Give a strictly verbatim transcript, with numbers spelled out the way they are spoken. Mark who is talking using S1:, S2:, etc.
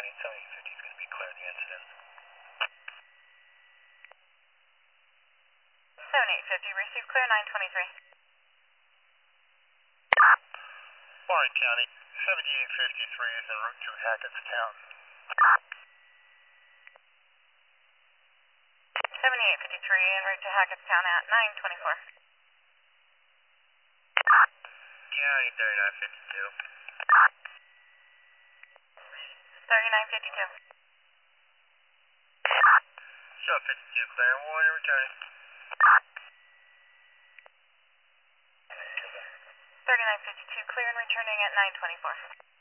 S1: seventy-eight fifty is going to be clear of the incident.
S2: seventy-eight fifty, receive clear nine twenty-three.
S1: Warren County, seventy-eight fifty-three is en route to Hackettstown.
S2: seventy-eight fifty-three en route to Hackettstown at nine twenty-four.
S1: County, thirty-nine fifty-two.
S2: thirty-nine fifty-two.
S1: Show fifty-two, clear and Warren returning.
S2: thirty-nine fifty-two, clear and returning at nine twenty-four.